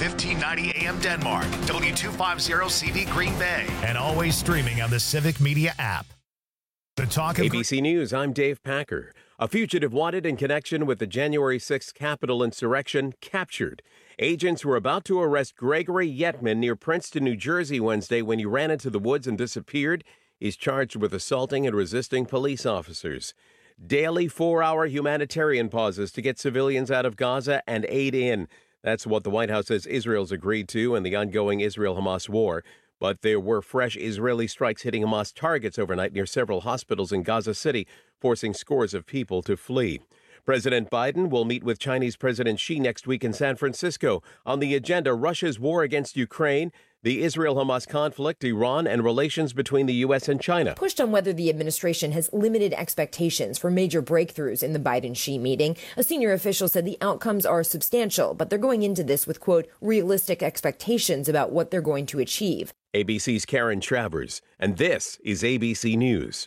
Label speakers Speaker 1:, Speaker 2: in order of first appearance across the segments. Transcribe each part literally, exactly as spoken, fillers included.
Speaker 1: fifteen ninety A M Denmark, W two fifty C V Green Bay, and always streaming on the Civic Media app. The talk of
Speaker 2: A B C News, I'm Dave Packer. A fugitive wanted in connection with the January sixth Capitol insurrection captured. Agents were about to arrest Gregory Yetman near Princeton, New Jersey Wednesday when he ran into the woods and disappeared. He's charged with assaulting and resisting police officers. Daily four-hour humanitarian pauses to get civilians out of Gaza and aid in. That's what the White House says Israel's agreed to in the ongoing Israel-Hamas war. But there were fresh Israeli strikes hitting Hamas targets overnight near several hospitals in Gaza City, forcing scores of people to flee. President Biden will meet with Chinese President Xi next week in San Francisco. On the agenda, Russia's war against Ukraine, the Israel-Hamas conflict, Iran, and relations between the U S and China.
Speaker 3: Pushed on whether the administration has limited expectations for major breakthroughs in the Biden-Xi meeting. A senior official said the outcomes are substantial, but they're going into this with, quote, realistic expectations about what they're going to achieve.
Speaker 2: A B C's Karen Travers, and this is A B C News.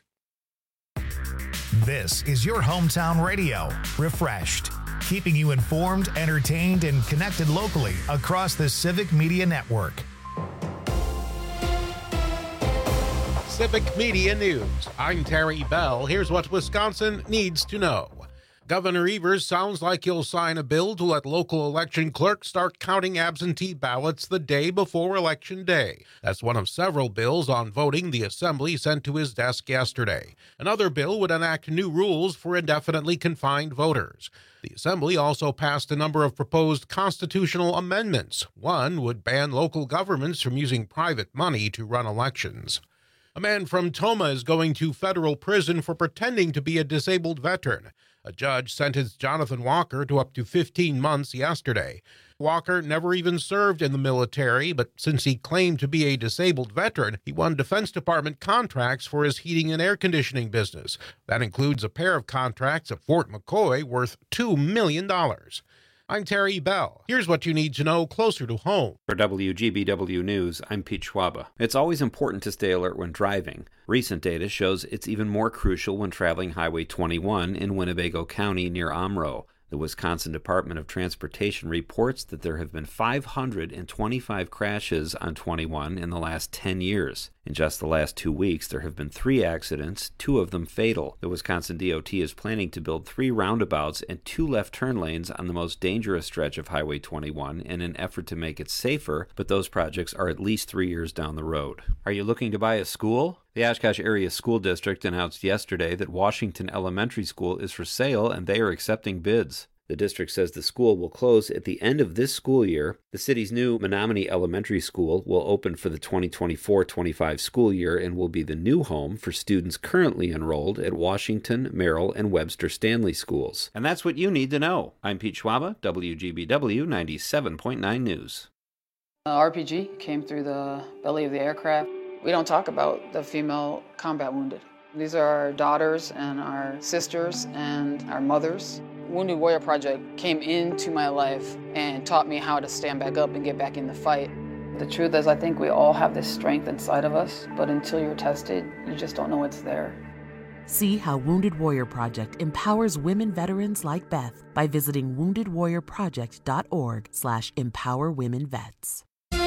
Speaker 1: This is your hometown radio, refreshed, keeping you informed, entertained, and connected locally across the Civic Media Network.
Speaker 4: Civic Media News. I'm Terry Bell. Here's what Wisconsin needs to know. Governor Evers sounds like he'll sign a bill to let local election clerks start counting absentee ballots the day before Election Day. That's one of several bills on voting the Assembly sent to his desk yesterday. Another bill would enact new rules for indefinitely confined voters. The Assembly also passed a number of proposed constitutional amendments. One would ban local governments from using private money to run elections. A man from Toma is going to federal prison for pretending to be a disabled veteran. A judge sentenced Jonathan Walker to up to fifteen months yesterday. Walker never even served in the military, but since he claimed to be a disabled veteran, he won Defense Department contracts for his heating and air conditioning business. That includes a pair of contracts at Fort McCoy worth two million dollars. I'm Terry Bell. Here's what you need to know closer to home.
Speaker 5: For W G B W News, I'm Pete Schwaba. It's always important to stay alert when driving. Recent data shows it's even more crucial when traveling Highway twenty-one in Winnebago County near Omro. The Wisconsin Department of Transportation reports that there have been five hundred twenty-five crashes on twenty-one in the last ten years. In just the last two weeks, there have been three accidents, two of them fatal. The Wisconsin D O T is planning to build three roundabouts and two left turn lanes on the most dangerous stretch of Highway twenty-one in an effort to make it safer, but those projects are at least three years down the road. Are you looking to buy a school? The Oshkosh Area School District announced yesterday that Washington Elementary School is for sale and they are accepting bids. The district says the school will close at the end of this school year. The city's new Menominee Elementary School will open for the twenty twenty-four twenty-five school year and will be the new home for students currently enrolled at Washington, Merrill, and Webster Stanley schools. And that's what you need to know. I'm Pete Schwaba, W G B W ninety-seven point nine News.
Speaker 6: Uh, R P G came through the belly of the aircraft. We don't talk about the female combat wounded. These are our daughters and our sisters and our mothers. Wounded Warrior Project came into my life and taught me how to stand back up and get back in the fight. The truth is, I think we all have this strength inside of us, but until you're tested, you just don't know it's there.
Speaker 7: See how Wounded Warrior Project empowers women veterans like Beth by visiting wounded warrior project dot org slash empower women vets.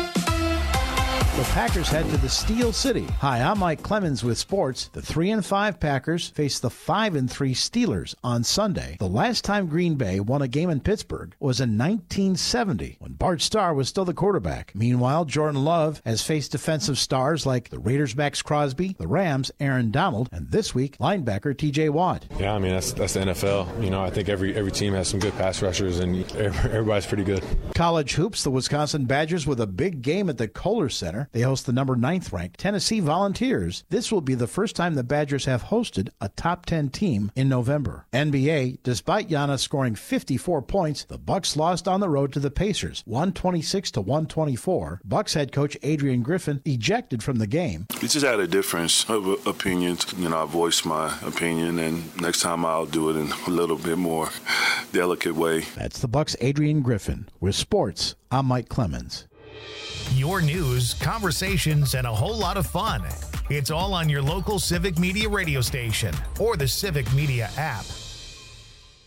Speaker 8: The Packers head to the Steel City. Hi, I'm Mike Clemens with sports. The three and five Packers face the five and three Steelers on Sunday. The last time Green Bay won a game in Pittsburgh was in nineteen seventy when Bart Starr was still the quarterback. Meanwhile, Jordan Love has faced defensive stars like the Raiders' Max Crosby, the Rams' Aaron Donald, and this week, linebacker T J Watt.
Speaker 9: Yeah, I mean, that's that's the N F L. You know, I think every every team has some good pass rushers, and everybody's pretty good.
Speaker 8: College hoops, the Wisconsin Badgers with a big game at the Kohler Center. They host the number ninth ranked Tennessee Volunteers. This will be the first time the Badgers have hosted a top ten team in November. N B A, despite Giannis scoring fifty-four points, the Bucks lost on the road to the Pacers, one twenty-six to one twenty-four. Bucks head coach Adrian Griffin ejected from the game.
Speaker 10: We just had a difference of opinions. You know, I voiced my opinion, and next time I'll do it in a little bit more delicate way.
Speaker 8: That's the Bucks' Adrian Griffin. With sports, I'm Mike Clemens.
Speaker 1: Your news, conversations, and a whole lot of fun. It's all on your local Civic Media radio station or the Civic Media app.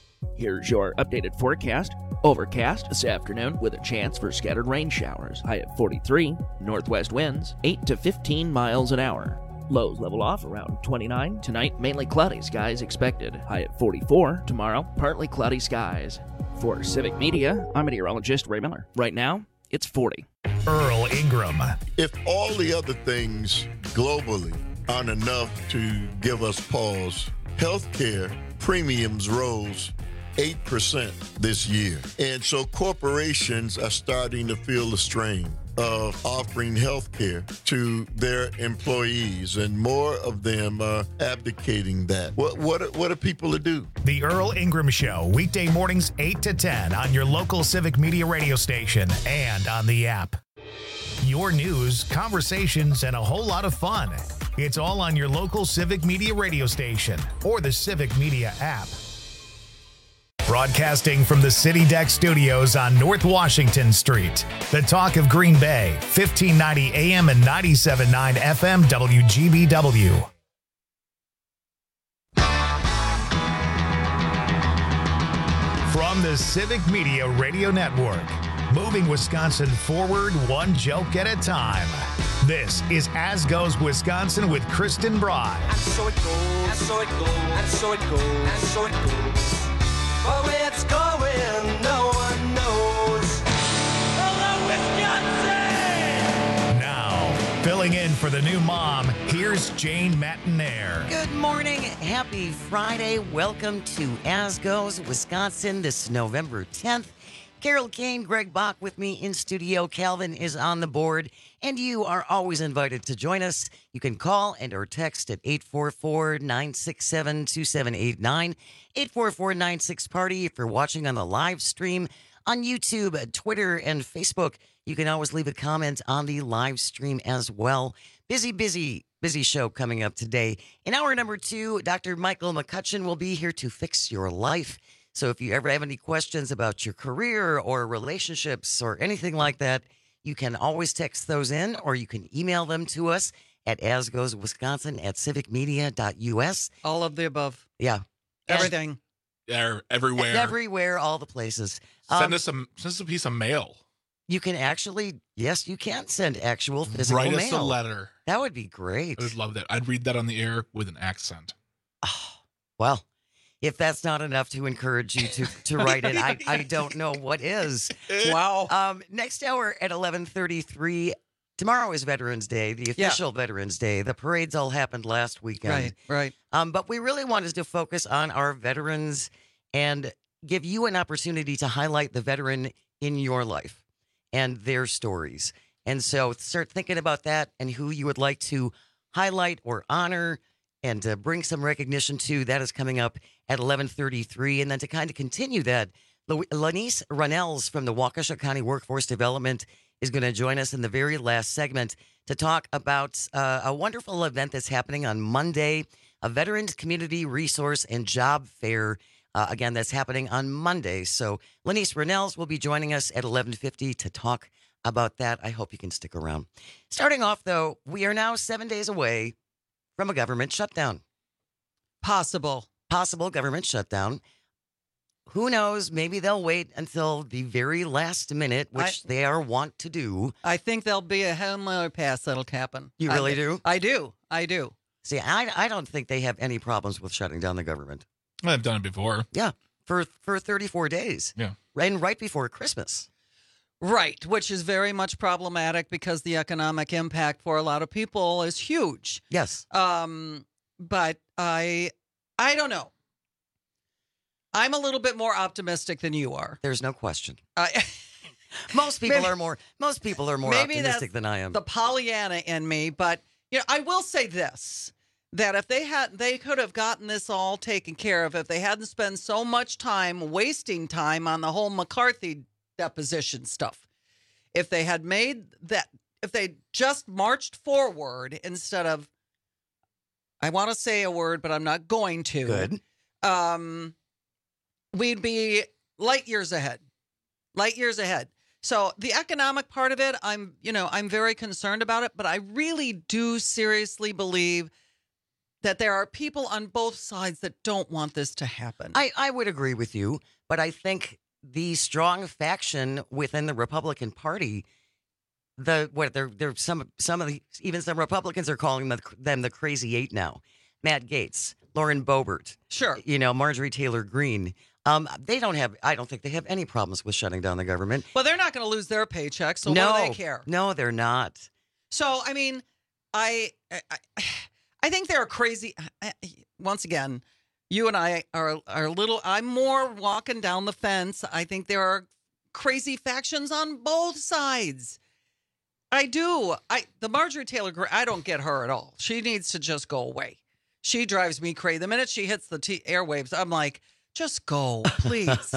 Speaker 11: Here's your updated forecast. Overcast this afternoon with a chance for scattered rain showers. High at forty-three. Northwest winds eight to fifteen miles an hour. Lows level off around twenty-nine. Tonight, mainly cloudy skies expected. High at forty-four. Tomorrow, partly cloudy skies. For Civic Media, I'm meteorologist Ray Miller. Right now, it's forty.
Speaker 1: Earl Ingram.
Speaker 12: If all the other things globally aren't enough to give us pause, healthcare premiums rose eight percent this year. And so corporations are starting to feel the strain of offering health care to their employees, and more of them are abdicating that. What what what are people to do?
Speaker 1: The Earl Ingram Show, weekday mornings eight to ten on your local Civic Media radio station and on the app. Your news, conversations, and a whole lot of fun. It's all on your local Civic Media radio station or the Civic Media app. Broadcasting from the City Deck Studios on North Washington Street. The talk of Green Bay, fifteen ninety A M and ninety-seven point nine F M W G B W. From the Civic Media Radio Network, moving Wisconsin forward one joke at a time. This is As Goes Wisconsin with Kristen Bry.
Speaker 13: And so it goes, and so it goes, and so it goes, and so it goes. But where it's going, no one knows. Hello, Wisconsin!
Speaker 1: Now, filling in for the new mom, here's Jane Matinaire.
Speaker 14: Good morning. Happy Friday. Welcome to As Goes Wisconsin this November tenth. Carol Kane, Greg Bach with me in studio. Calvin is on the board, and you are always invited to join us. You can call and or text at eight four four, nine six seven, two seven eight nine, eight four four, nine six, party. If you're watching on the live stream on YouTube, Twitter, and Facebook, you can always leave a comment on the live stream as well. Busy, busy, busy show coming up today. In hour number two, Doctor Michael McCutcheon will be here to fix your life. So if you ever have any questions about your career or relationships or anything like that, you can always text those in, or you can email them to us at asgoeswisconsin at civicmedia.us.
Speaker 15: All of the above.
Speaker 14: Yeah.
Speaker 15: Everything.
Speaker 16: They're everywhere.
Speaker 14: Everywhere, all the places.
Speaker 16: Send
Speaker 14: Um,
Speaker 16: us a send us a piece of mail.
Speaker 14: You can actually, yes, you can send actual physical
Speaker 16: Write
Speaker 14: mail.
Speaker 16: us a letter.
Speaker 14: That would be great.
Speaker 16: I would love that. I'd read that on the air with an accent.
Speaker 14: Well, if that's not enough to encourage you to, to write it, I, I don't know what is.
Speaker 15: Wow.
Speaker 14: Um, next hour at eleven thirty-three, tomorrow is Veterans Day, the official yeah. Veterans Day. The parades all happened last weekend.
Speaker 15: Right, right.
Speaker 14: Um, but we really wanted to focus on our veterans and give you an opportunity to highlight the veteran in your life and their stories. And so start thinking about that and who you would like to highlight or honor and uh, bring some recognition to. That is coming up at eleven thirty-three. And then to kind of continue that, Lanice Runnels from the Waukesha County Workforce Development is going to join us in the very last segment to talk about uh, a wonderful event that's happening on Monday, a Veterans Community Resource and Job Fair. Uh, again, that's happening on Monday. So Lanice Runnels will be joining us at eleven fifty to talk about that. I hope you can stick around. Starting off, though, we are now seven days away from a government shutdown.
Speaker 15: Possible.
Speaker 14: Possible government shutdown. Who knows? Maybe they'll wait until the very last minute, which I, they are wont to do.
Speaker 15: I think there'll be a Hail Mary pass that'll happen.
Speaker 14: You really
Speaker 15: I,
Speaker 14: do?
Speaker 15: I do. I do.
Speaker 14: See, I, I don't think they have any problems with shutting down the government.
Speaker 16: I've done it before.
Speaker 14: Yeah, for for thirty-four days.
Speaker 16: Yeah.
Speaker 14: And right before Christmas.
Speaker 15: Right, which is very much problematic because the economic impact for a lot of people is huge.
Speaker 14: Yes.
Speaker 15: Um, but I, I don't know. I'm a little bit more optimistic than you are.
Speaker 14: There's no question.
Speaker 15: Uh,
Speaker 14: most people
Speaker 15: maybe,
Speaker 14: are more. Most people are more
Speaker 15: maybe
Speaker 14: optimistic
Speaker 15: that's
Speaker 14: than I am.
Speaker 15: The Pollyanna in me, but you know, I will say this: that if they had, they could have gotten this all taken care of if they hadn't spent so much time wasting time on the whole McCarthy deposition stuff. If they had made that, if they just marched forward instead of, I want to say a word, but I'm not going to.
Speaker 14: Good.
Speaker 15: Um, we'd be light years ahead, light years ahead. So the economic part of it, I'm, you know, I'm very concerned about it, but I really do seriously believe that there are people on both sides that don't want this to happen.
Speaker 14: I, I would agree with you, But I think the strong faction within the Republican Party, the what they're they're some some of the even some Republicans are calling them, them the crazy eight now. Matt Gaetz, Lauren Boebert,
Speaker 15: sure,
Speaker 14: you know, Marjorie Taylor Greene. Um, they don't have. I don't think they have any problems with shutting down the government.
Speaker 15: Well, they're not going to lose their paycheck, so
Speaker 14: no,
Speaker 15: what do they care?
Speaker 14: No, they're not.
Speaker 15: So, I mean, I, I, I think they're crazy. Once again, you and I are are a little. I'm more walking down the fence. I think there are crazy factions on both sides. I do. I the Marjorie Taylor Greene. I don't get her at all. She needs to just go away. She drives me crazy. The minute she hits the t- airwaves, I'm like, just go, please.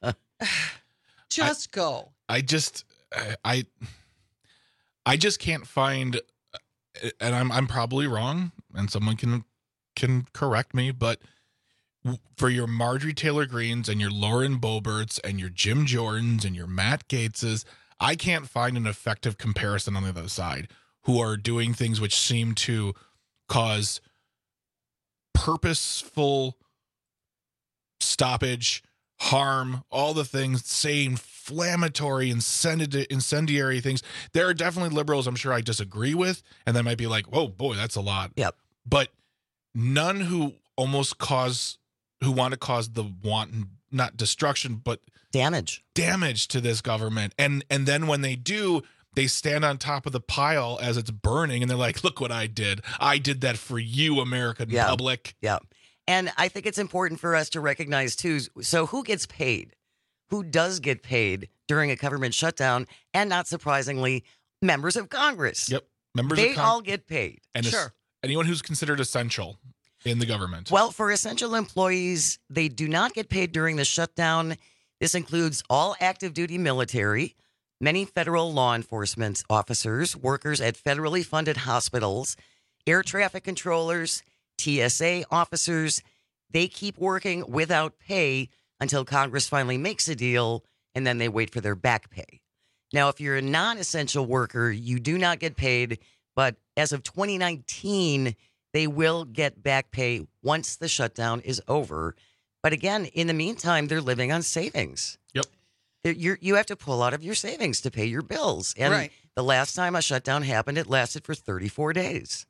Speaker 15: just
Speaker 16: I,
Speaker 15: go.
Speaker 16: I just, I, I just can't find, and I'm I'm probably wrong, and someone can can correct me, but for your Marjorie Taylor Greenes and your Lauren Boeberts and your Jim Jordans and your Matt Gaetzes, I can't find an effective comparison on the other side who are doing things which seem to cause purposeful stoppage, harm, all the things, say inflammatory, incendi- incendiary things. There are definitely liberals I'm sure I disagree with, and they might be like, whoa, boy, that's a lot.
Speaker 14: Yep.
Speaker 16: But none who almost cause, who want to cause the wanton, not destruction, but
Speaker 14: damage,
Speaker 16: damage to this government. And, and then when they do, they stand on top of the pile as it's burning, and they're like, look what I did. I did that for you, American
Speaker 14: yeah.
Speaker 16: public.
Speaker 14: Yeah. And I think it's important for us to recognize, too, so who gets paid? Who does get paid during a government shutdown? And not surprisingly, members of Congress.
Speaker 16: Yep. Members
Speaker 14: they
Speaker 16: of Con-
Speaker 14: all get paid.
Speaker 16: And
Speaker 14: sure.
Speaker 16: Anyone who's considered essential in the government.
Speaker 14: Well, for essential employees, they do not get paid during the shutdown. This includes all active duty military, many federal law enforcement officers, workers at federally funded hospitals, air traffic controllers, T S A officers. They keep working without pay until Congress finally makes a deal, and then they wait for their back pay. Now, if you're a non-essential worker, you do not get paid, but as of twenty nineteen, they will get back pay once the shutdown is over. But again, in the meantime, they're living on savings.
Speaker 16: Yep.
Speaker 14: You're, you have to pull out of your savings to pay your bills. And
Speaker 15: right.
Speaker 14: the last time a shutdown happened, it lasted for thirty-four days.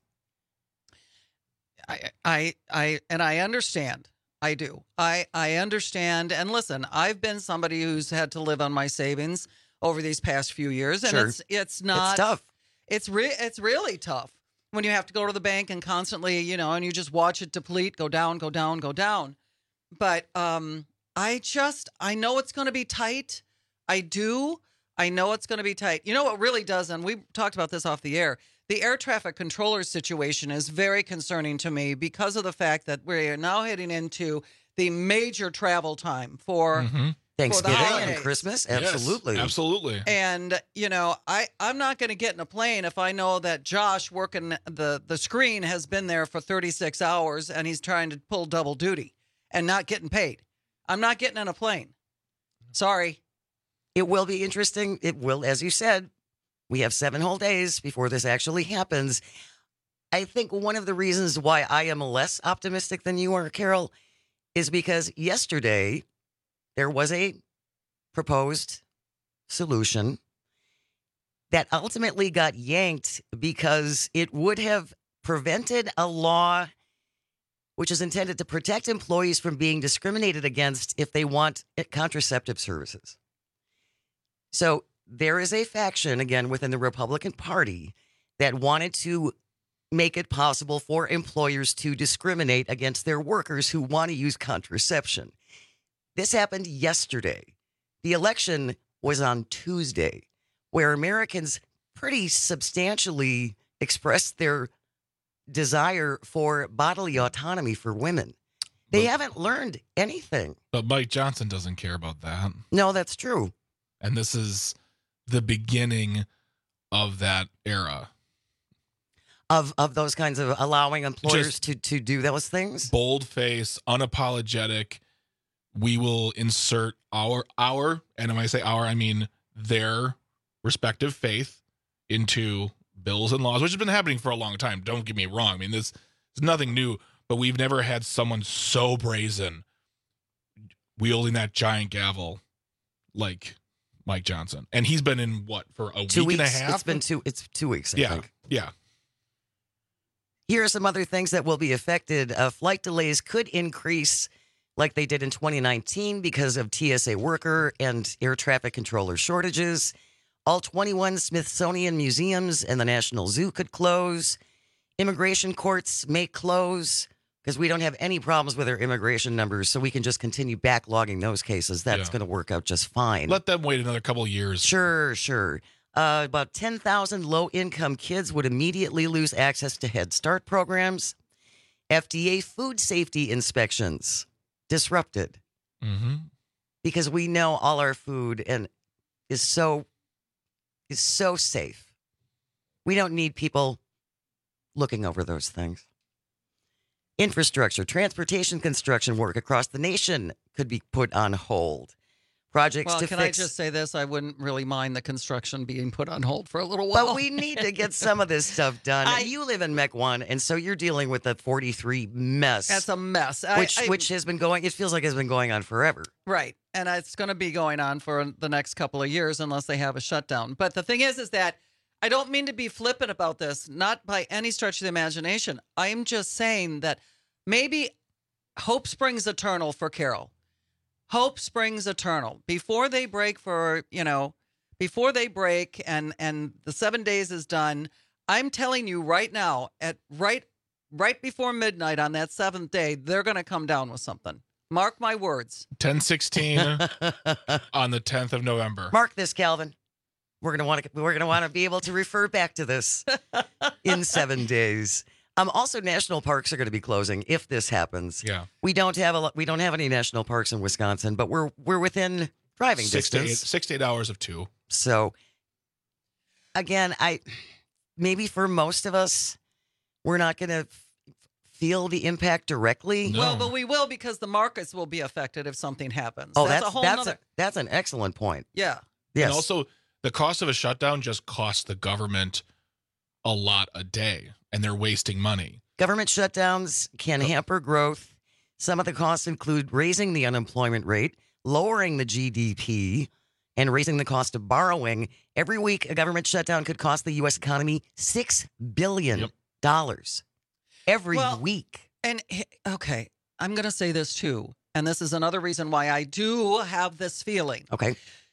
Speaker 15: I, I, I, and I understand. I do. I, I understand. And listen, I've been somebody who's had to live on my savings over these past few years, and
Speaker 14: sure.
Speaker 15: it's it's not
Speaker 14: it's tough.
Speaker 15: It's re- it's really tough when you have to go to the bank and constantly, you know, and you just watch it deplete, go down, go down, go down. But um, I just I know it's going to be tight. I do. I know it's going to be tight. You know what really does, and we talked about this off the air. The air traffic controller situation is very concerning to me because of the fact that we are now heading into the major travel time for
Speaker 16: mm-hmm.
Speaker 14: Thanksgiving
Speaker 15: for
Speaker 14: and Christmas. Absolutely.
Speaker 16: Yes, absolutely.
Speaker 15: And, you know, I, I'm not going to get in a plane if I know that Josh working the, the screen has been there for thirty-six hours and he's trying to pull double duty and not getting paid. I'm not getting in a plane. Sorry.
Speaker 14: It will be interesting. It will, as you said, we have seven whole days before this actually happens. I think one of the reasons why I am less optimistic than you are, Carol, is because yesterday there was a proposed solution that ultimately got yanked because it would have prevented a law which is intended to protect employees from being discriminated against if they want contraceptive services. So there is a faction, again, within the Republican Party that wanted to make it possible for employers to discriminate against their workers who want to use contraception. This happened yesterday. The election was on Tuesday, where Americans pretty substantially expressed their desire for bodily autonomy for women. They
Speaker 16: but,
Speaker 14: haven't learned anything.
Speaker 16: But Mike Johnson doesn't care about that.
Speaker 14: No, that's true.
Speaker 16: And this is the beginning of that era.
Speaker 14: Of of those kinds of allowing employers
Speaker 16: Just
Speaker 14: to, to do those things?
Speaker 16: Bold-face, unapologetic. We will insert our, our, and when I say our, I mean their respective faith into bills and laws, which has been happening for a long time. Don't get me wrong. I mean, this is nothing new, but we've never had someone so brazen wielding that giant gavel like Mike Johnson. And he's been in what, for a
Speaker 14: two
Speaker 16: week
Speaker 14: weeks.
Speaker 16: and a half?
Speaker 14: It's been two, it's two weeks, I
Speaker 16: yeah.
Speaker 14: think.
Speaker 16: Yeah.
Speaker 14: Here are some other things that will be affected. Uh, flight delays could increase like they did in twenty nineteen because of T S A worker and air traffic controller shortages. All twenty-one Smithsonian museums and the National Zoo could close. Immigration courts may close because we don't have any problems with our immigration numbers, so we can just continue backlogging those cases. That's
Speaker 16: Yeah.
Speaker 14: going to work out just fine.
Speaker 16: Let them wait another couple of years.
Speaker 14: Sure, sure. Uh, about ten thousand low-income kids would immediately lose access to Head Start programs. F D A food safety inspections disrupted
Speaker 16: Mm-hmm.
Speaker 14: because we know all our food and is so is so safe. We don't need people looking over those things. Infrastructure, transportation, construction work across the nation could be put on hold. Projects
Speaker 15: Well,
Speaker 14: to
Speaker 15: can
Speaker 14: fix.
Speaker 15: I just say this? I wouldn't really mind the construction being put on hold for a little while.
Speaker 14: But we need to get some of this stuff done.
Speaker 15: I-
Speaker 14: you live in Mech One, and so you're dealing with the forty-three mess.
Speaker 15: That's a mess. I-
Speaker 14: which
Speaker 15: I-
Speaker 14: which has been going. It feels like it's been going on forever.
Speaker 15: Right. And it's going to be going on for the next couple of years unless they have a shutdown. But the thing is, is that I don't mean to be flippant about this, not by any stretch of the imagination. I'm just saying that maybe hope springs eternal for Carol. Hope springs eternal. Before they break for, you know, before they break and and the seven days is done, I'm telling you right now, at right right before midnight on that seventh day, they're going to come down with something. Mark my words.
Speaker 16: ten sixteen on the tenth of November.
Speaker 14: Mark this, Calvin. We're gonna want to. We're gonna want to be able to refer back to this in seven days. Um. Also, national parks are going to be closing if this happens.
Speaker 16: Yeah.
Speaker 14: We don't have a. lo- We don't have any national parks in Wisconsin, but we're we're within driving
Speaker 16: Six to, eight,
Speaker 14: distance.
Speaker 16: six to eight hours of two.
Speaker 14: So, again, I maybe for most of us, we're not going to f- feel the impact directly.
Speaker 15: Well, but we will because the markets will be affected if something happens.
Speaker 14: Oh,
Speaker 15: that's,
Speaker 14: that's
Speaker 15: a whole
Speaker 14: that's
Speaker 15: nother.
Speaker 14: a, that's an excellent point.
Speaker 15: Yeah.
Speaker 14: Yes.
Speaker 16: And also, the cost of a shutdown just costs the government a lot a day, and they're wasting money.
Speaker 14: Government shutdowns can hamper growth. Some of the costs include raising the unemployment rate, lowering the G D P, and raising the cost of borrowing. Every week, a government shutdown could cost the U S economy six billion dollars every
Speaker 15: Well,
Speaker 14: week.
Speaker 15: And h- okay, I'm going to say this too. And this is another reason why I do have this feeling.
Speaker 14: Okay.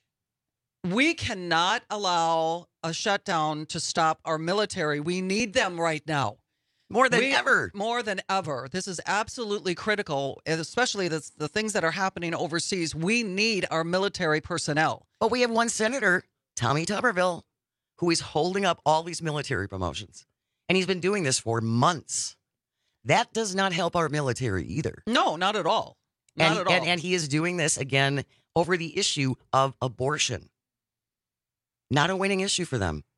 Speaker 15: We cannot allow a shutdown to stop our military. We need them right now.
Speaker 14: More than
Speaker 15: We-
Speaker 14: ever.
Speaker 15: More than ever. This is absolutely critical, and especially the, the things that are happening overseas. We need our military personnel.
Speaker 14: But we have one senator, Tommy Tuberville, who is holding up all these military promotions. And he's been doing this for months. That does not help our military either.
Speaker 15: No, not at all. Not
Speaker 14: and,
Speaker 15: at all.
Speaker 14: And, and he is doing this again over the issue of abortion. Not a winning issue for them.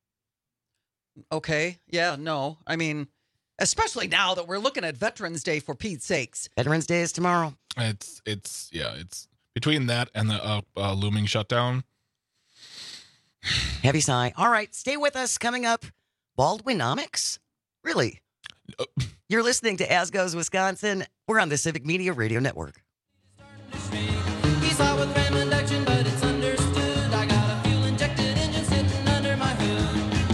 Speaker 15: Okay. Yeah, no. I mean, especially now that we're looking at Veterans Day, for Pete's sakes.
Speaker 14: Veterans Day is tomorrow.
Speaker 16: It's it's yeah, it's between that and the uh, uh, looming shutdown.
Speaker 14: Heavy sigh. All right, stay with us. Coming up, Baldwinomics? Really? You're listening to As Goes Wisconsin. We're on the Civic Media Radio Network.
Speaker 13: He's hot with ram induction, but it's understood. I got a fuel injected engine sitting under my hood.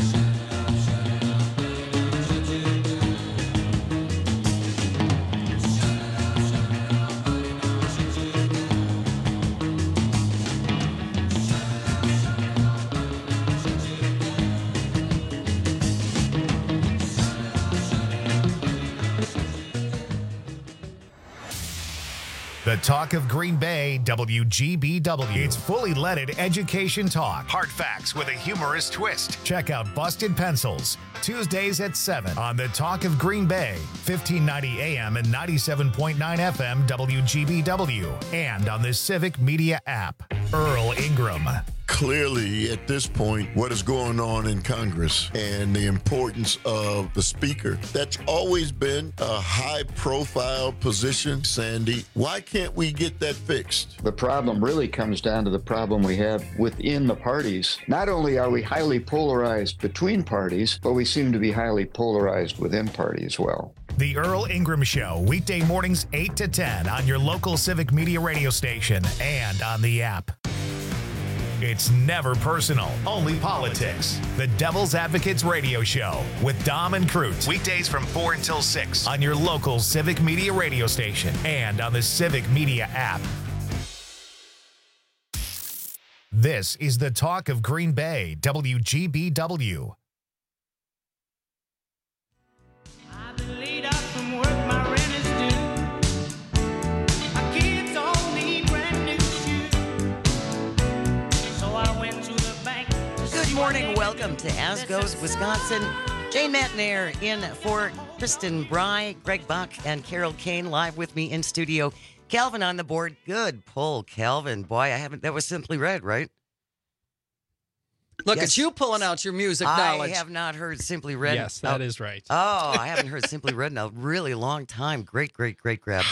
Speaker 1: The talk of Green Bay, W G B W. It's fully leaded education talk. Hard facts with a humorous twist. Check out Busted Pencils, Tuesdays at seven on the talk of Green Bay, fifteen ninety A M and ninety-seven point nine F M W G B W, and on the Civic Media app. Earl Ingram.
Speaker 12: Clearly, at this point, what is going on in Congress and the importance of the speaker, that's always been a high-profile position, Sandy. Why can't we get that fixed?
Speaker 17: The problem really comes down to the problem we have within the parties. Not only are we highly polarized between parties, but we seem to be highly polarized within party as well.
Speaker 1: The Earl Ingram Show, weekday mornings eight to ten on your local Civic Media radio station and on the app. It's never personal, only politics. The Devil's Advocates Radio Show with Dom and Crute. Weekdays from four until six on your local Civic Media radio station and on the Civic Media app. This is the talk of Green Bay, W G B W.
Speaker 14: Good morning. Welcome to As Goes Wisconsin. Jane Matnair in for Kristen Bry, Greg Bach, and Carol Kane live with me in studio. Calvin on the board. Good pull, Calvin. Boy, I haven't. That was Simply Red, right?
Speaker 15: Look
Speaker 14: Yes.
Speaker 15: at you pulling out your music
Speaker 14: I
Speaker 15: knowledge.
Speaker 14: have not heard Simply Red.
Speaker 18: Yes, that
Speaker 14: oh,
Speaker 18: is right.
Speaker 14: Oh, I haven't heard Simply Red in a really long time. Great, great, great grab.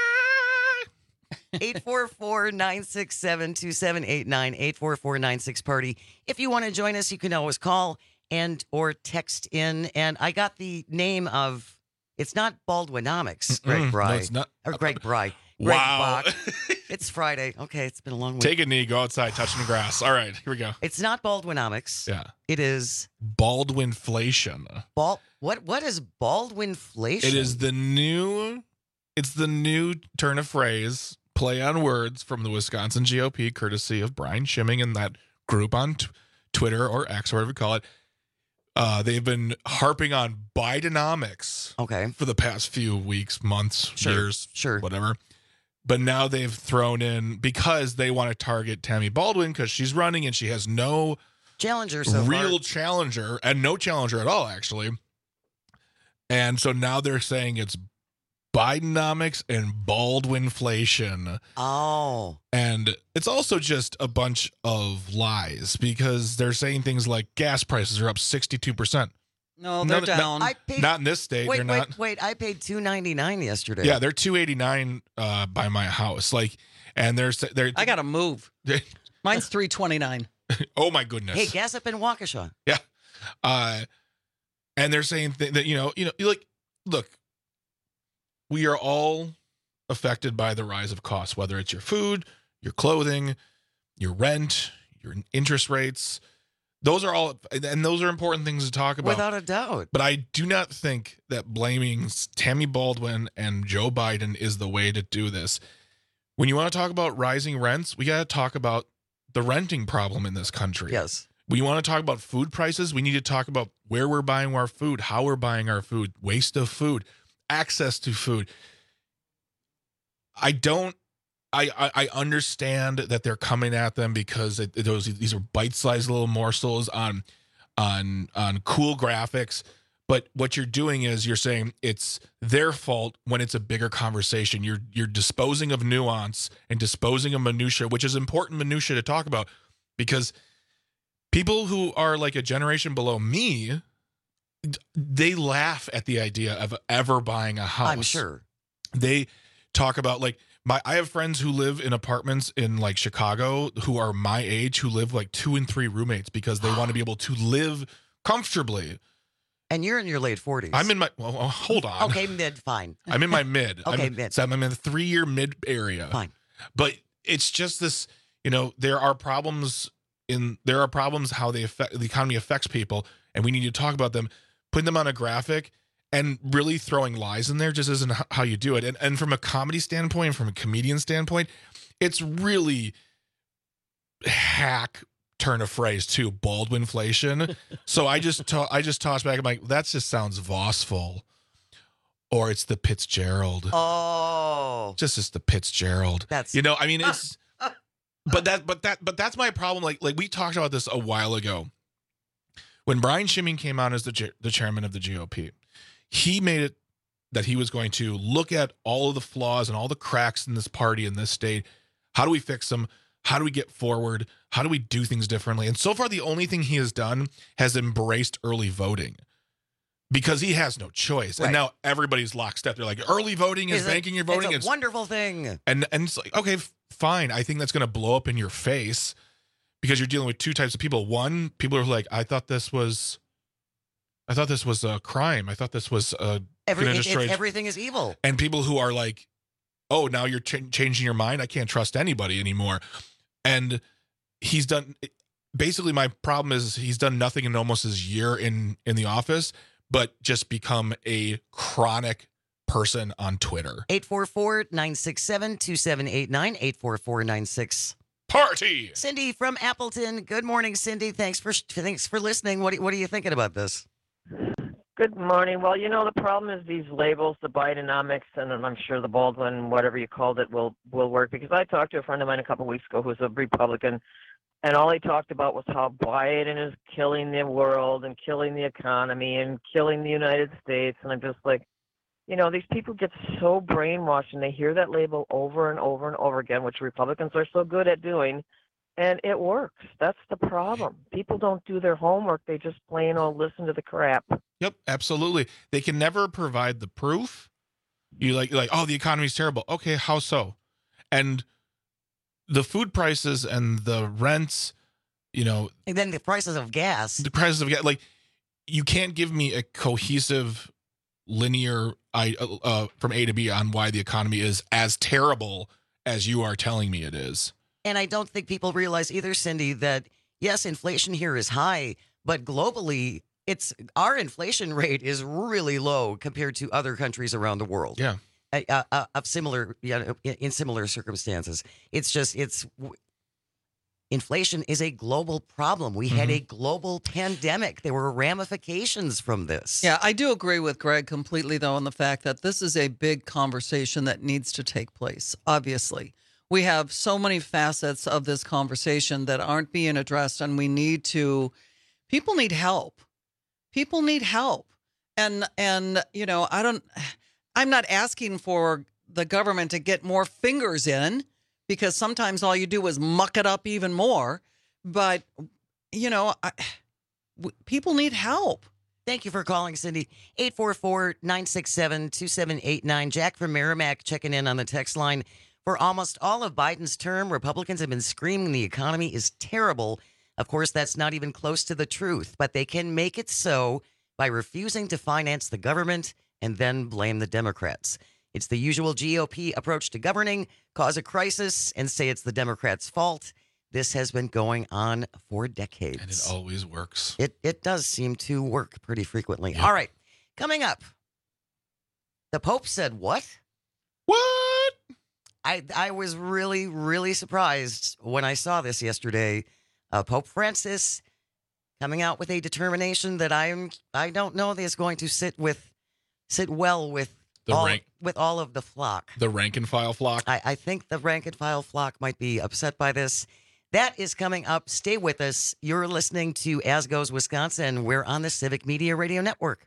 Speaker 14: eight four four, nine six seven, two seven eight nine, eight four four, nine six party. If you want to join us, you can always call and or text in. And I got the name of, it's not Baldwinomics, Greg
Speaker 16: Mm-mm,
Speaker 14: Bry.
Speaker 16: no, it's not.
Speaker 14: Or Greg Bry. Greg
Speaker 16: Wow.
Speaker 14: Bach. It's Friday. Okay, it's been a long week.
Speaker 16: Take a knee, go outside, touching the grass. All right, here we go.
Speaker 14: It's not Baldwinomics.
Speaker 16: Yeah.
Speaker 14: It is
Speaker 16: Baldwinflation.
Speaker 14: Bald. What? What is Baldwinflation?
Speaker 16: It is the new, it's the new turn of phrase, play on words from the Wisconsin G O P, courtesy of Brian Schimming and that group on t- Twitter or X, or whatever you call it. Uh, they've been harping on Bidenomics
Speaker 14: okay.
Speaker 16: for the past few weeks, months,
Speaker 14: Sure,
Speaker 16: years,
Speaker 14: sure.
Speaker 16: whatever. But now they've thrown in, because they want to target Tammy Baldwin because she's running and she has no
Speaker 14: challenger, so
Speaker 16: real
Speaker 14: far.
Speaker 16: challenger, and no challenger at all, actually. And so now they're saying it's Bidenomics and Baldwinflation.
Speaker 14: Oh.
Speaker 16: And it's also just a bunch of lies, because they're saying things like gas prices are up sixty-two percent.
Speaker 15: No, they're
Speaker 16: No, no,
Speaker 15: down.
Speaker 14: I paid,
Speaker 16: Not in this state.
Speaker 14: wait,
Speaker 16: they're
Speaker 14: wait,
Speaker 16: not.
Speaker 14: wait. I paid two ninety-nine yesterday.
Speaker 16: Yeah, they're two eighty-nine uh, by my house. Like, and they're they're.
Speaker 15: I got to move. Mine's three twenty-nine.
Speaker 16: Oh my goodness.
Speaker 14: Hey, gas up in Waukesha.
Speaker 16: Yeah. Uh, and they're saying th- that, you know, you know, like, look, we are all affected by the rise of costs, whether it's your food, your clothing, your rent, your interest rates. Those are all, and those are important things to talk about.
Speaker 14: Without a doubt.
Speaker 16: But I do not think that blaming Tammy Baldwin and Joe Biden is the way to do this. When you want to talk about rising rents, we got to talk about the renting problem in this country.
Speaker 14: Yes.
Speaker 16: When you want to talk about food prices, we need to talk about where we're buying our food, how we're buying our food, waste of food, access to food. I don't, I, I, I understand that they're coming at them because it, those these are bite-sized little morsels on, on, on cool graphics. But what you're doing is you're saying it's their fault when it's a bigger conversation. You're you're disposing of nuance and disposing of minutia, which is important minutia to talk about, because people who are like a generation below me, they laugh at the idea of ever buying a house.
Speaker 14: I'm sure.
Speaker 16: They talk about like my I have friends who live in apartments in like Chicago who are my age, who live like two and three roommates because they want to be able to live comfortably.
Speaker 14: And you're in your late forties.
Speaker 16: I'm in my well, well, hold on.
Speaker 14: Okay, mid, fine.
Speaker 16: I'm in my mid.
Speaker 14: Okay,
Speaker 16: I'm,
Speaker 14: mid.
Speaker 16: So I'm in the three year mid area.
Speaker 14: Fine.
Speaker 16: But it's just this, you know, there are problems in there are problems how they affect the economy affects people, and we need to talk about them. Putting them on a graphic and really throwing lies in there just isn't h- how you do it. And and from a comedy standpoint, from a comedian standpoint, it's really hack turn of phrase too, Baldwinflation. So I just to- I just toss back. I'm like, that just sounds Vossful, or it's the Fitzgerald.
Speaker 14: Oh,
Speaker 16: just as the Fitzgerald.
Speaker 14: That's
Speaker 16: you know. I mean, it's but that but that but that's my problem. Like like we talked about this a while ago when Brian Schimming came on as the cha- the chairman of the G O P. He made it that he was going to look at all of the flaws and all the cracks in this party in this state. How do we fix them? How do we get forward? How do we do things differently? And so far, the only thing he has done has embraced early voting because he has no choice.
Speaker 14: Right.
Speaker 16: And now everybody's lockstep. They're like, early voting is
Speaker 14: It's a-
Speaker 16: banking your voting.
Speaker 14: It's a wonderful thing.
Speaker 16: And, and it's like, okay, f- fine. I think that's going to blow up in your face because you're dealing with two types of people. One, people are like, I thought this was I thought this was a crime. I thought this was uh,
Speaker 14: Every,
Speaker 16: gonna
Speaker 14: it,
Speaker 16: destroy.
Speaker 14: it's, everything is evil.
Speaker 16: And people who are like, oh, now you're ch- changing your mind. I can't trust anybody anymore. And he's done. Basically, my problem is he's done nothing in almost his year in in the office, but just become a chronic person on Twitter.
Speaker 14: eight four four, nine six seven, two seven eight nine, eight four four nine six.
Speaker 16: Party.
Speaker 14: Cindy from Appleton. Good morning, Cindy. Thanks for thanks for listening. What, what are you thinking about this?
Speaker 18: Good morning. Well, you know, the problem is these labels, the Bidenomics, and I'm sure the Baldwin, whatever you called it, will will work. Because I talked to a friend of mine a couple of weeks ago who's a Republican, and all he talked about was how Biden is killing the world and killing the economy and killing the United States. And I'm just like, you know, these people get so brainwashed, and they hear that label over and over and over again, which Republicans are so good at doing, and it works. That's the problem. People don't do their homework. They just plain old listen to the crap.
Speaker 16: Yep, absolutely. They can never provide the proof. You like, you're like, oh, the economy's terrible. Okay, how so? And the food prices and the rents, you know,
Speaker 14: and then the prices of gas.
Speaker 16: The prices of gas, like, you can't give me a cohesive, linear, I uh, from A to B on why the economy is as terrible as you are telling me it is.
Speaker 14: And I don't think people realize either, Cindy, that yes, inflation here is high, but globally, it's our inflation rate is really low compared to other countries around the world.
Speaker 16: Yeah,
Speaker 14: uh, uh, of similar, you know, in similar circumstances. It's just it's inflation is a global problem. We mm-hmm. had a global pandemic. There were ramifications from this.
Speaker 15: Yeah, I do agree with Greg completely, though, on the fact that this is a big conversation that needs to take place. Obviously, we have so many facets of this conversation that aren't being addressed, and we need to. People need help. People need help. And, and you know, I don't, I'm not asking for the government to get more fingers in, because sometimes all you do is muck it up even more. But, you know, I, w- people need help.
Speaker 14: Thank you for calling, Cindy. eight four four, nine six seven, two seven eight nine. Jack from Merrimack checking in on the text line. For almost all of Biden's term, Republicans have been screaming the economy is terrible. Of course, that's not even close to the truth, but they can make it so by refusing to finance the government and then blame the Democrats. It's the usual G O P approach to governing, cause a crisis, and say it's the Democrats' fault. This has been going on for decades.
Speaker 16: And it always works.
Speaker 14: It it does seem to work pretty frequently.
Speaker 16: Yep.
Speaker 14: All right, coming up. The Pope said what?
Speaker 16: What?
Speaker 14: I, I was really, really surprised when I saw this yesterday. Uh, Pope Francis coming out with a determination that I'm I don't know is going to sit with sit well with
Speaker 16: the
Speaker 14: all,
Speaker 16: rank,
Speaker 14: with all of the flock.
Speaker 16: The rank and file flock.
Speaker 14: I, I think the rank and file flock might be upset by this. That is coming up. Stay with us. You're listening to As Goes Wisconsin. We're on the Civic Media Radio Network.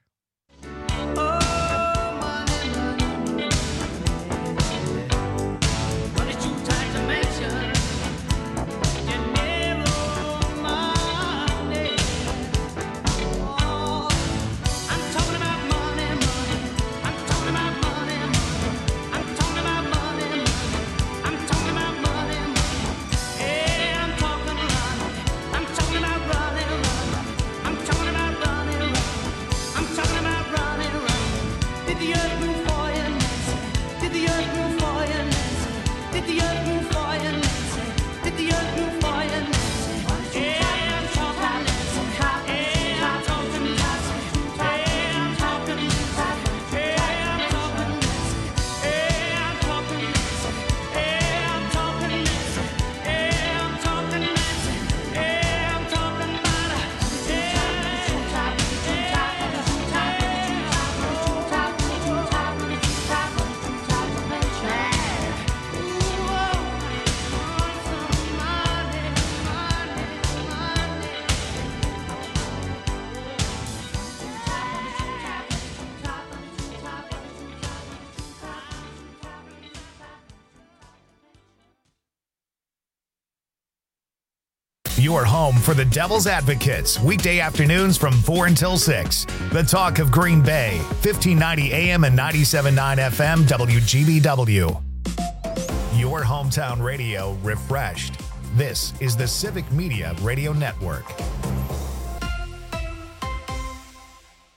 Speaker 1: Your home for the Devil's Advocates, weekday afternoons from four until six. The talk of Green Bay, fifteen ninety A M and ninety-seven point nine F M W G B W. Your hometown radio refreshed. This is the Civic Media Radio Network.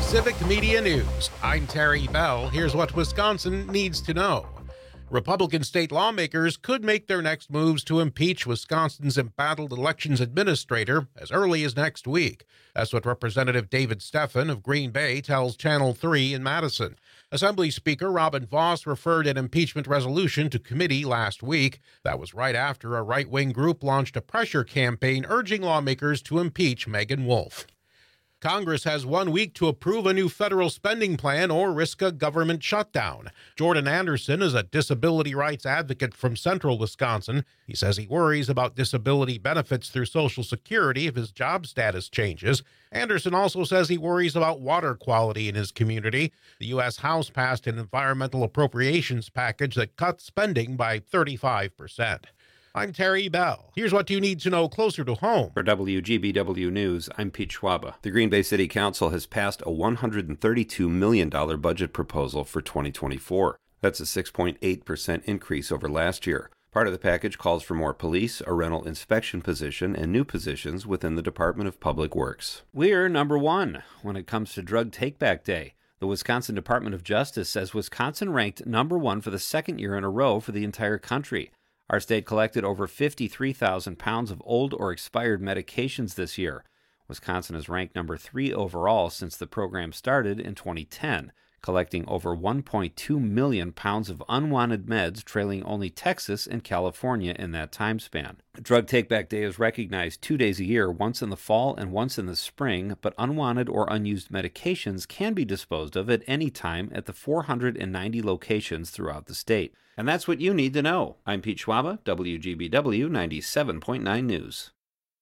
Speaker 4: Civic Media News. I'm Terry Bell. Here's what Wisconsin needs to know. Republican state lawmakers could make their next moves to impeach Wisconsin's embattled elections administrator as early as next week. That's what Representative David Steffen of Green Bay tells Channel three in Madison. Assembly Speaker Robin Vos referred an impeachment resolution to committee last week. That was right after a right-wing group launched a pressure campaign urging lawmakers to impeach Megan Wolfe. Congress has one week to approve a new federal spending plan or risk a government shutdown. Jordan Anderson is a disability rights advocate from central Wisconsin. He says he worries about disability benefits through Social Security if his job status changes. Anderson also says he worries about water quality in his community. The U S House passed an environmental appropriations package that cuts spending by thirty-five percent. I'm Terry Bell. Here's what you need to know closer to home.
Speaker 5: For W G B W News, I'm Pete Schwaba. The Green Bay City Council has passed a one hundred thirty-two million dollars budget proposal for twenty twenty-four. That's a six point eight percent increase over last year. Part of the package calls for more police, a rental inspection position, and new positions within the Department of Public Works. We're number one when it comes to Drug Take-Back Day. The Wisconsin Department of Justice says Wisconsin ranked number one for the second year in a row for the entire country. Our state collected over fifty-three thousand pounds of old or expired medications this year. Wisconsin is ranked number three overall since the program started in twenty ten, collecting over one point two million pounds of unwanted meds, trailing only Texas and California in that time span. Drug Take-Back Day is recognized two days a year, once in the fall and once in the spring, but unwanted or unused medications can be disposed of at any time at the four hundred ninety locations throughout the state. And that's what you need to know. I'm Pete Schwaba, W G B W ninety-seven point nine News.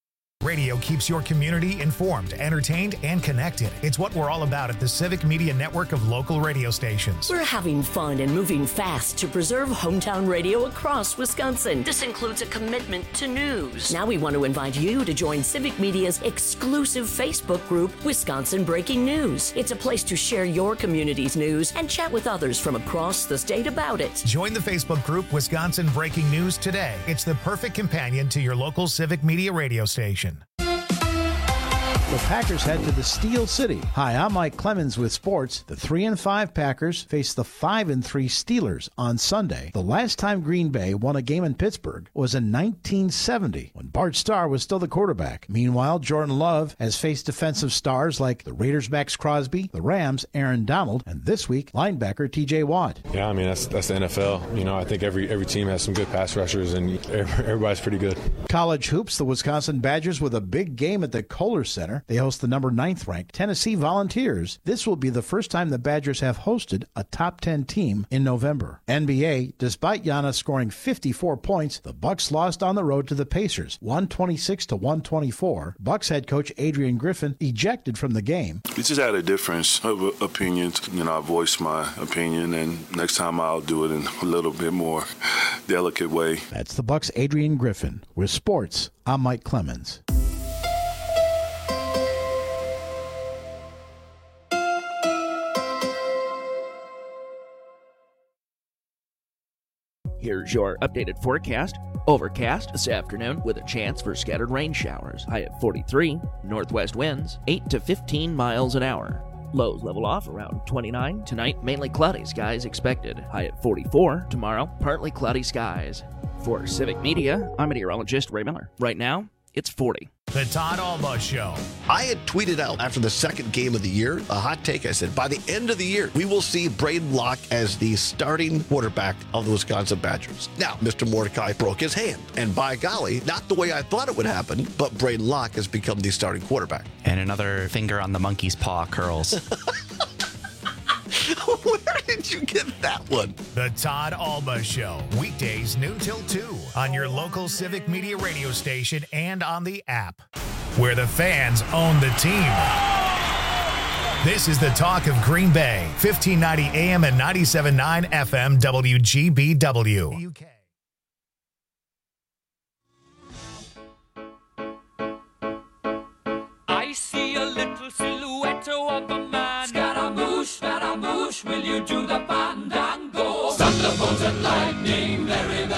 Speaker 1: Radio keeps your community informed, entertained, and connected. It's what we're all about at the Civic Media Network of local radio stations.
Speaker 19: We're having fun and moving fast to preserve hometown radio across Wisconsin. This includes a commitment to news. Now we want to invite you to join Civic Media's exclusive Facebook group, Wisconsin Breaking News. It's a place to share your community's news and chat with others from across the state about it.
Speaker 1: Join the Facebook group Wisconsin Breaking News today. It's the perfect companion to your local Civic Media radio station.
Speaker 8: The Packers head to the Steel City. Hi, I'm Mike Clemens with sports. The three and five Packers face the five and three Steelers on Sunday. The last time Green Bay won a game in Pittsburgh was in nineteen seventy when Bart Starr was still the quarterback. Meanwhile, Jordan Love has faced defensive stars like the Raiders' Max Crosby, the Rams' Aaron Donald, and this week linebacker T J Watt.
Speaker 9: Yeah, I mean that's that's the N F L. You know, I think every every team has some good pass rushers, and everybody's pretty good.
Speaker 8: College hoops: the Wisconsin Badgers with a big game at the Kohler Center. They host the number ninth ranked Tennessee Volunteers. This will be the first time the Badgers have hosted a top ten team in November. N B A: despite Giannis scoring fifty-four points, the Bucks lost on the road to the Pacers, one twenty-six to one twenty-four. Bucks head coach Adrian Griffin ejected from the game.
Speaker 10: We just had a difference of opinions. You know, I voiced my opinion, and next time I'll do it in a little bit more delicate way.
Speaker 8: That's the Bucks' Adrian Griffin. With sports, I'm Mike Clemens.
Speaker 11: Here's your updated forecast. Overcast this afternoon with a chance for scattered rain showers. High at forty-three. Northwest winds eight to fifteen miles an hour. Lows level off around twenty-nine. Tonight, mainly cloudy skies expected. High at forty-four. Tomorrow, partly cloudy skies. For Civic Media, I'm meteorologist Ray Miller. Right now, it's forty.
Speaker 1: The Todd Alba Show.
Speaker 20: I had tweeted out after the second game of the year, a hot take. I said, by the end of the year, we will see Braden Locke as the starting quarterback of the Wisconsin Badgers. Now, Mister Mordecai broke his hand. And by golly, not the way I thought it would happen, but Braden Locke has become the starting quarterback.
Speaker 21: And another finger on the monkey's paw curls.
Speaker 20: Where did you get that one?
Speaker 1: The Todd Alba Show. Weekdays noon till two on your local Civic Media radio station and on the app, where the fans own the team. This is the talk of Green Bay, fifteen ninety A M and ninety-seven point nine F M W G B W.
Speaker 13: I see a little silhouette of a man. Scaramouche, Scaramouche, will you do the fandango? Thunderbolt and lightning, very